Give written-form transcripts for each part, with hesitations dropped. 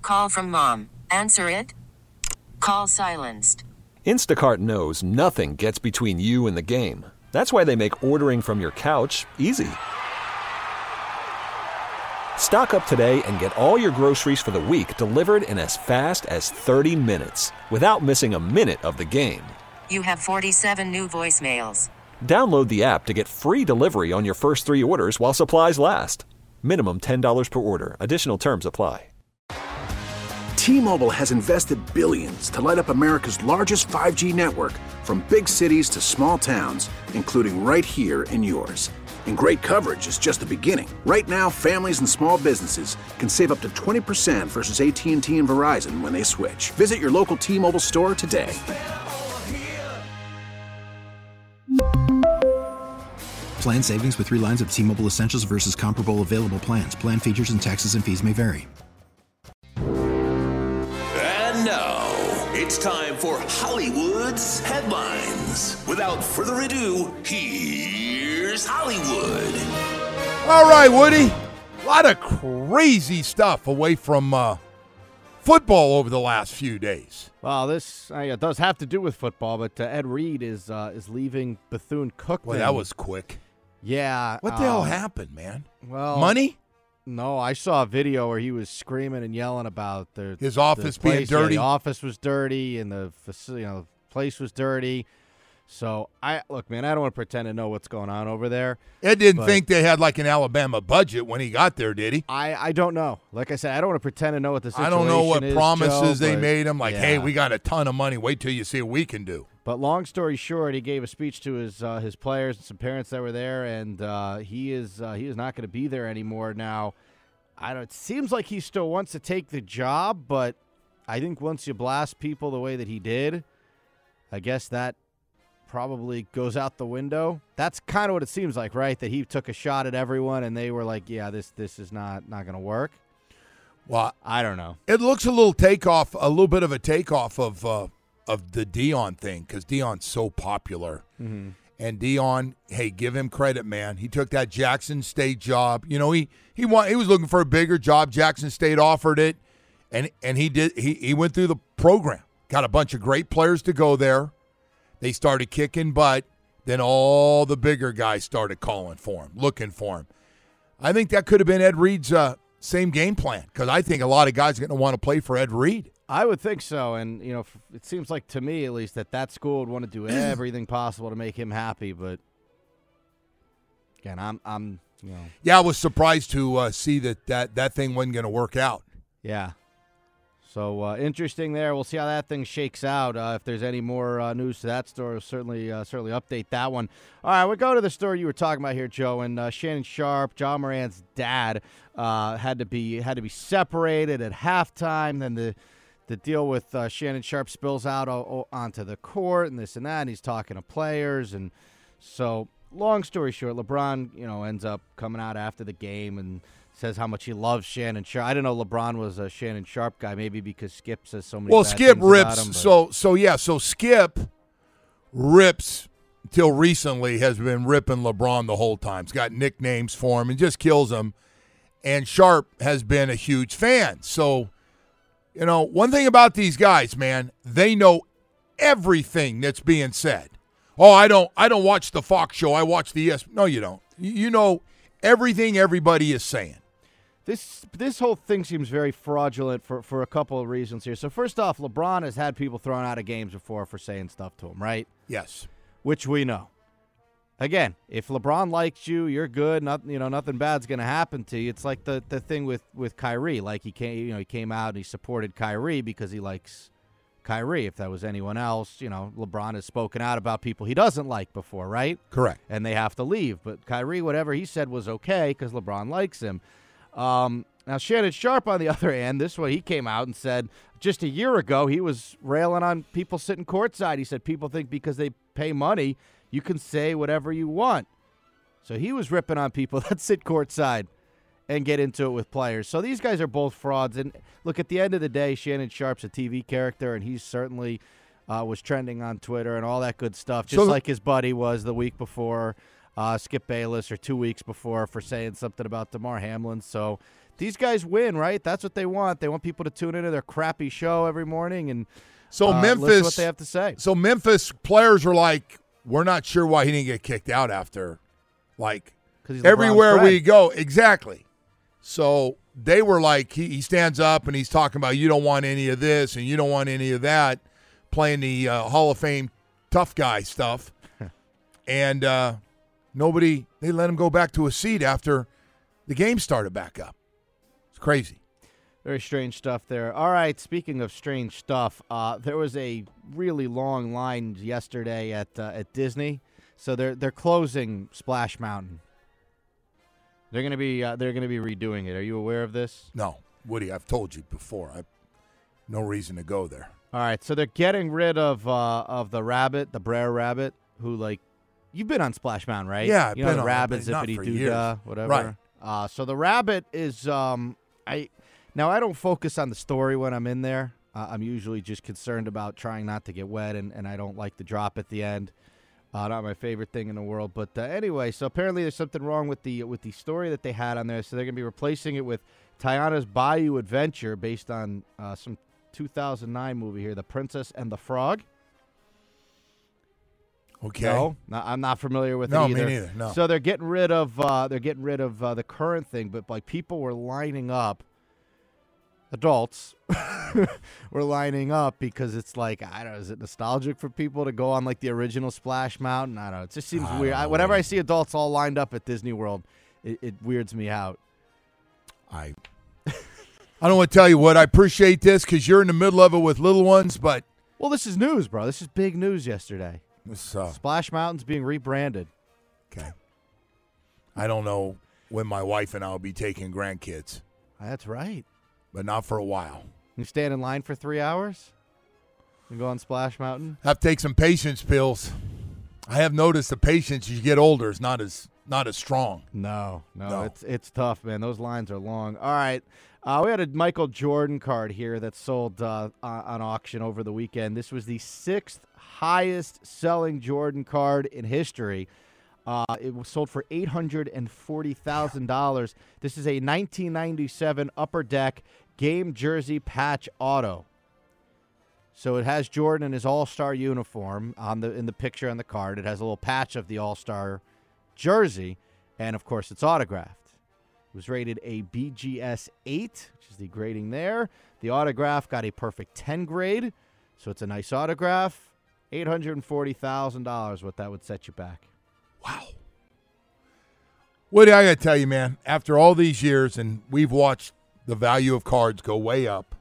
Call from mom. Answer it. Call silenced. Instacart knows nothing gets between you and the game. That's why they make ordering from your couch easy. Stock up today and get all your groceries for the week delivered in as fast as 30 minutes without missing a minute of the game. You have 47 new voicemails. Download the app to get free delivery on your first 3 orders while supplies last. Minimum $10 per order. Additional terms apply. T-Mobile has invested billions to light up America's largest 5G network, from big cities to small towns, including right here in yours. And great coverage is just the beginning. Right now, families and small businesses can save up to 20% versus AT&T and Verizon when they switch. Visit your local T-Mobile store today. Plan savings with 3 lines of T-Mobile Essentials versus comparable available plans. Plan features and taxes and fees may vary. And now, it's time for Hollywood's Headlines. Without further ado, here's Hollywood. All right, Woody. A lot of crazy stuff away from football over the last few days. Well, this does have to do with football, but Ed Reed is leaving Bethune-Cookman. Well, that was quick. Yeah. What the hell happened, man? Well, money? No, I saw a video where he was screaming and yelling about his office being dirty. Yeah, the office was dirty and the place was dirty. So, look, man, I don't want to pretend to know what's going on over there. Ed didn't think they had like an Alabama budget when he got there, did he? I don't know. Like I said, I don't want to pretend to know what the situation is. I don't know what promises Joe, they made him. Like, yeah. hey, we got a ton of money. Wait till you see what we can do. But long story short, he gave a speech to his players and some parents that were there, and he is not going to be there anymore now. It seems like he still wants to take the job, but I think once you blast people the way that he did, I guess that probably goes out the window. That's kind of what it seems like, right? That he took a shot at everyone, and they were like, "Yeah, this is not going to work." Well, I don't know. It looks a little bit of a takeoff of the Deion thing, because Deion's so popular. Mm-hmm. And Deion, hey, give him credit, man. He took that Jackson State job. You know, he was looking for a bigger job. Jackson State offered it, and he went through the program. Got a bunch of great players to go there. They started kicking butt. Then all the bigger guys started calling for him, looking for him. I think that could have been Ed Reed's same game plan, because I think a lot of guys are going to want to play for Ed Reed. I would think so, and it seems like to me at least that school would want to do everything possible to make him happy. But again, I'm Yeah, I was surprised to see that thing wasn't going to work out. Yeah. So interesting there. We'll see how that thing shakes out. If there's any more news to that story, we'll certainly update that one. All right, we'll go to the story you were talking about here, Joe. And Shannon Sharpe, John Moran's dad, had to be separated at halftime. Then the deal with Shannon Sharpe spills out onto the court and this and that. And he's talking to players, and so long story short, LeBron ends up coming out after the game and says how much he loves Shannon Sharpe. I didn't know LeBron was a Shannon Sharpe guy, maybe because Skip says so many bad Skip things rips. about him, So Skip rips till recently, has been ripping LeBron the whole time. He's got nicknames for him and just kills him. And Sharpe has been a huge fan. So, one thing about these guys, man, they know everything that's being said. Oh, I don't watch the Fox show. I watch the ESPN. No, you don't. You know everything everybody is saying. This whole thing seems very fraudulent for a couple of reasons here. So first off, LeBron has had people thrown out of games before for saying stuff to him, right? Yes. Which we know. Again, if LeBron likes you, you're good. Nothing bad's going to happen to you. It's like the thing with Kyrie. Like he came out and he supported Kyrie because he likes Kyrie. If that was anyone else, LeBron has spoken out about people he doesn't like before, right? Correct. And they have to leave. But Kyrie, whatever he said was okay because LeBron likes him. Now, Shannon Sharpe, on the other hand, this one, he came out and said just a year ago he was railing on people sitting courtside. He said people think because they pay money, you can say whatever you want. So he was ripping on people that sit courtside and get into it with players. So these guys are both frauds. And look, at the end of the day, Shannon Sharpe's a TV character, and he certainly was trending on Twitter and all that good stuff, just like his buddy was the week before, Skip Bayless, or 2 weeks before, for saying something about DeMar Hamlin. So these guys win, right? That's what they want. They want people to tune into their crappy show every morning and So Memphis, listen to what they have to say. So Memphis players are like, we're not sure why he didn't get kicked out after, like, 'Cause he's everywhere LeBron's we friend. go. Exactly. So they were like, he stands up and he's talking about you don't want any of this and you don't want any of that, playing the Hall of Fame tough guy stuff. And they let him go back to a seat after the game started back up. It's crazy. Very strange stuff there. All right, speaking of strange stuff, there was a really long line yesterday at Disney. So they're closing Splash Mountain. They're gonna be redoing it. Are you aware of this? No, Woody, I've told you before. I've no reason to go there. All right, so they're getting rid of the rabbit, the Brer Rabbit, who, like, you've been on Splash Mountain, right? Yeah, I've you know been the on it, rabbit, but not zippity for doo years. dah, whatever. Right. So the rabbit is I don't focus on the story when I'm in there. I'm usually just concerned about trying not to get wet, and I don't like the drop at the end. Not my favorite thing in the world. But anyway, so apparently there's something wrong with the story that they had on there. So they're going to be replacing it with Tiana's Bayou Adventure, based on some 2009 movie here, The Princess and the Frog. Okay. No, I'm not familiar with No, it either. me neither, no. So they're getting rid of the current thing, but like people were lining up. Adults were lining up because it's like, I don't know, is it nostalgic for people to go on like the original Splash Mountain? I don't know. It just seems weird. Whenever I see adults all lined up at Disney World, it weirds me out. I don't want to tell you what. I appreciate this because you're in the middle of it with little ones, but Well, this is news, bro. This is big news yesterday. this, Splash Mountain's being rebranded. okay. I don't know when my wife and I will be taking grandkids, That's right. but not for a while. You stand in line for 3 hours? You go on Splash Mountain? Have to take some patience pills. I have noticed the patience as you get older is not as strong. No. No. It's tough, man. Those lines are long. All right. We had a Michael Jordan card here that sold on auction over the weekend. This was the 6th highest selling Jordan card in history. It was sold for $840,000. This is a 1997 Upper Deck game jersey patch auto. So it has Jordan in his All-Star uniform in the picture on the card. It has a little patch of the All-Star jersey, and of course it's autographed. It was rated a BGS 8, which is the grading there. The autograph got a perfect 10 grade, so it's a nice autograph. $840,000, what that would set you back. Wow. Woody, I got to tell you, man, after all these years, and we've watched the value of cards go way up,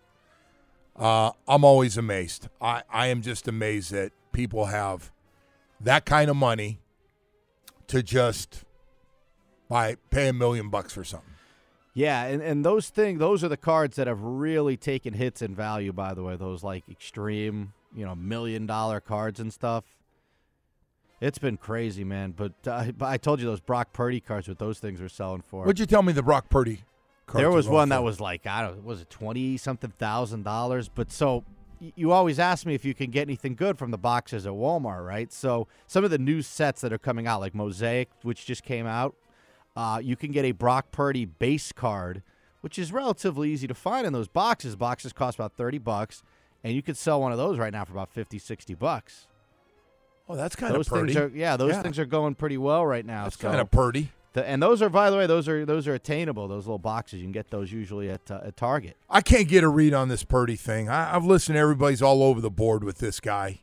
I'm always amazed. I am just amazed that people have that kind of money to just pay $1 million for something. Yeah, and those are the cards that have really taken hits in value, by the way, those like extreme, $1 million cards and stuff. It's been crazy, man. But I told you those Brock Purdy cards, what those things were selling for. What'd you tell me the Brock Purdy cards There was were one for? that was like, I don't know, was it $20-something thousand? But so you always ask me if you can get anything good from the boxes at Walmart, right? So some of the new sets that are coming out, like Mosaic, which just came out, you can get a Brock Purdy base card, which is relatively easy to find in those boxes. Boxes cost about $30, and you could sell one of those right now for about $50-$60. Oh, that's kind of Those Purdy. things are going pretty well right now. That's so. kind of Purdy. And those are, by the way, those are attainable. Those little boxes, you can get those usually at Target. I can't get a read on this Purdy thing. I've listened to everybody's all over the board with this guy.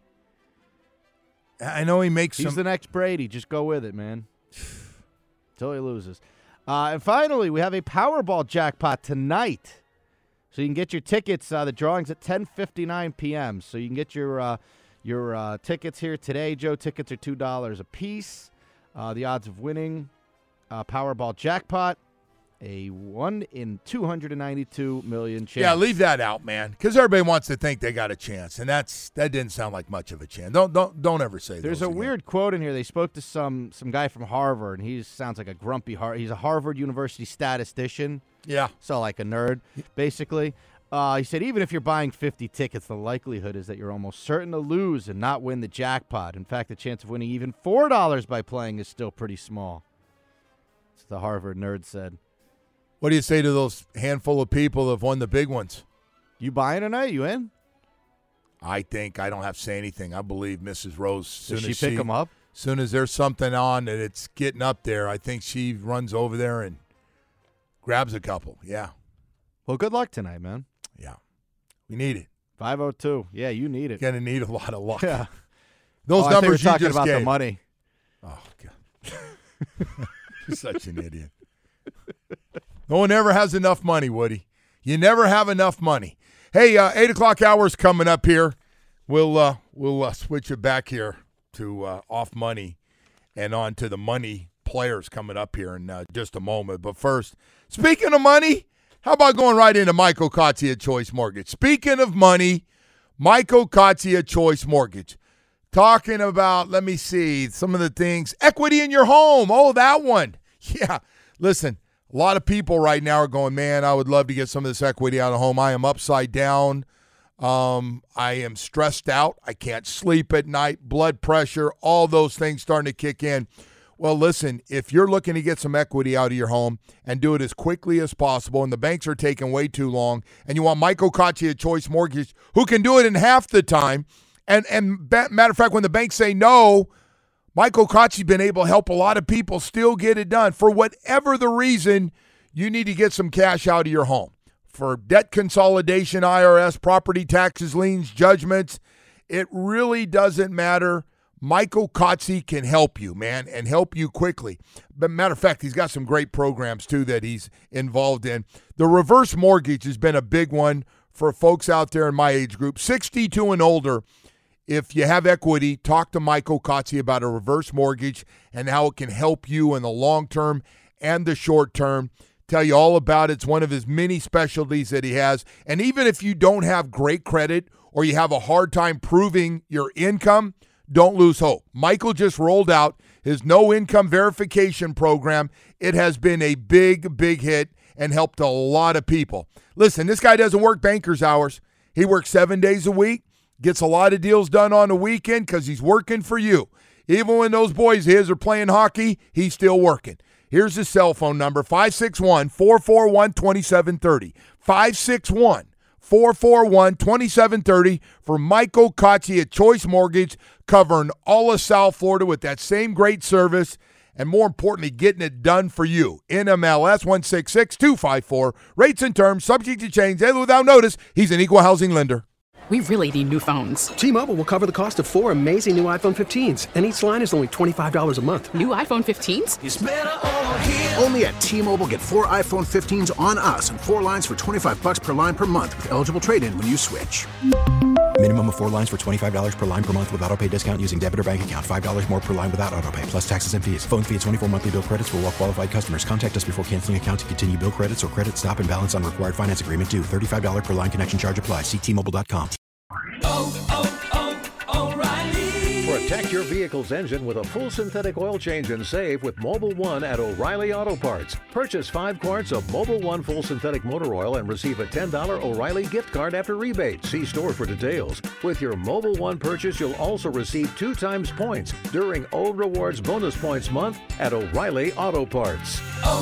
I know he makes He's some. the next Brady. Just go with it, man. Until he loses. And finally, we have a Powerball jackpot tonight. So you can get your tickets. The drawing's at 10:59 p.m. So you can get your tickets here today. Joe, tickets are $2 a piece. The odds of winning Powerball jackpot, a 1 in 292 million chance. Yeah, leave that out, man, because everybody wants to think they got a chance, and that didn't sound like much of a chance. Don't ever say that. There's a weird quote in here. They spoke to some guy from Harvard, and he sounds like a grumpy He's a Harvard University statistician. Yeah. So like a nerd, basically. He said, even if you're buying 50 tickets, the likelihood is that you're almost certain to lose and not win the jackpot. In fact, the chance of winning even $4 by playing is still pretty small. That's what the Harvard nerd said. What do you say to those handful of people that have won the big ones? You buying tonight? You in? I think I don't have to say anything. I believe Mrs. Rose. Does she pick them up? As soon as there's something on and it's getting up there, I think she runs over there and grabs a couple. Yeah. Well, good luck tonight, man. Yeah. We need it. 502. Yeah, you need it. Going to need a lot of luck. Yeah. Those numbers I think we're you talking just about gave. the money. Oh, God. You're such an idiot. No one ever has enough money, Woody. You never have enough money. Hey, 8 o'clock hour's coming up here. We'll switch it back here to off money and on to the money players coming up here in just a moment. But first, speaking of money, how about going right into Mike Ocasio at Choice Mortgage? Speaking of money, Mike Ocasio at Choice Mortgage. Talking about, let me see, some of the things. Equity in your home. Oh, that one. Yeah. Listen, a lot of people right now are going, man, I would love to get some of this equity out of home. I am upside down. I am stressed out. I can't sleep at night. Blood pressure, all those things starting to kick in. Well, listen, if you're looking to get some equity out of your home and do it as quickly as possible, and the banks are taking way too long, and you want Mike Ocasio at Choice Mortgage, who can do it in half the time, and matter of fact, when the banks say no, Mike Ocasio has been able to help a lot of people still get it done. For whatever the reason, you need to get some cash out of your home. For debt consolidation, IRS, property taxes, liens, judgments, it really doesn't matter. Mike Ocasio can help you, man, and help you quickly. But matter of fact, he's got some great programs, too, that he's involved in. The reverse mortgage has been a big one for folks out there in my age group, 62 and older. If you have equity, talk to Mike Ocasio about a reverse mortgage and how it can help you in the long term and the short term. Tell you all about it. It's one of his many specialties that he has. And even if you don't have great credit or you have a hard time proving your income, don't lose hope. Michael just rolled out his no income verification program. It has been a big, big hit and helped a lot of people. Listen, this guy doesn't work banker's hours. He works 7 days a week. Gets a lot of deals done on the weekend because he's working for you. Even when those boys of his are playing hockey, he's still working. Here's his cell phone number, 561-441-2730. 561-441-2730 for Mike Ocasio at Choice Mortgage, covering all of South Florida with that same great service and, more importantly, getting it done for you. NMLS 166254. Rates and terms subject to change. And without notice, he's an equal housing lender. We really need new phones. T-Mobile will cover the cost of 4 amazing new iPhone 15s, and each line is only $25 a month. New iPhone 15s? It's better over here. Only at T-Mobile, get 4 iPhone 15s on us and 4 lines for $25 per line per month with eligible trade-in when you switch. Minimum of 4 lines for $25 per line per month with autopay discount using debit or bank account. $5 more per line without autopay, plus taxes and fees. Phone fee at 24 monthly bill credits for well-qualified customers. Contact us before canceling account to continue bill credits or credit stop and balance on required finance agreement due. $35 per line connection charge applies. See T-Mobile.com. O'Reilly. Protect your vehicle's engine with a full synthetic oil change and save with Mobil 1 at O'Reilly Auto Parts. Purchase 5 quarts of Mobil 1 full synthetic motor oil and receive a $10 O'Reilly gift card after rebate. See store for details. With your Mobil 1 purchase, you'll also receive 2 times points during O Rewards Bonus Points Month at O'Reilly Auto Parts.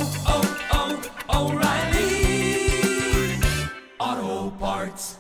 O'Reilly Auto Parts.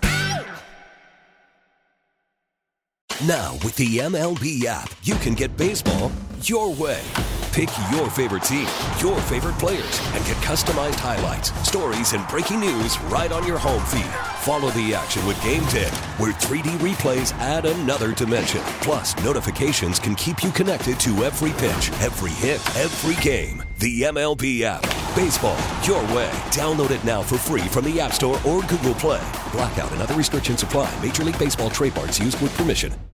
Now, with the MLB app, you can get baseball your way. Pick your favorite team, your favorite players, and get customized highlights, stories, and breaking news right on your home feed. Follow the action with Game Day, where 3D replays add another dimension. Plus, notifications can keep you connected to every pitch, every hit, every game. The MLB app. Baseball your way. Download it now for free from the App Store or Google Play. Blackout and other restrictions apply. Major League Baseball trademarks used with permission.